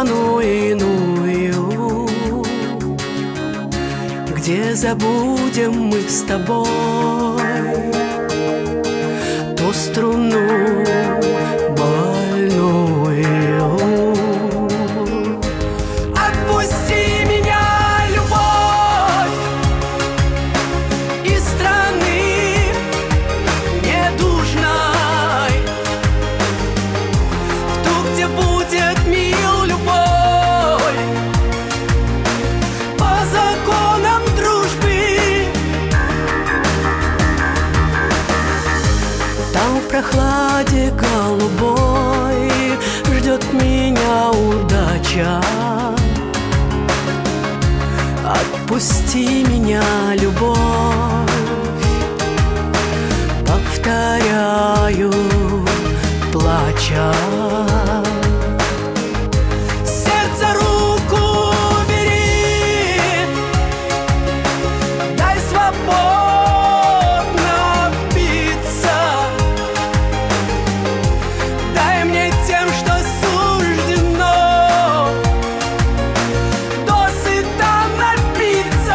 страну иную, где забудем мы с тобой ту струну больную. Отпусти меня, любовь, из страны недужной, в ту, где будет мил любовь по законам дружбы. Там в прохладе голубой ждет меня удача. Отпусти меня, любовь, повторяю, плача. Сердце руку бери, дай свободно биться, дай мне тем, что суждено, досыта напиться.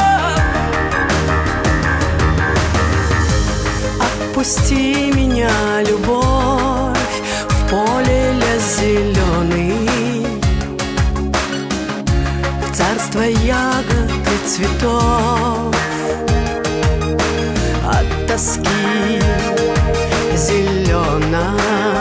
Отпусти меня, любовь, в поле лес зеленый, в царство ягод и цветов, от тоски зеленой.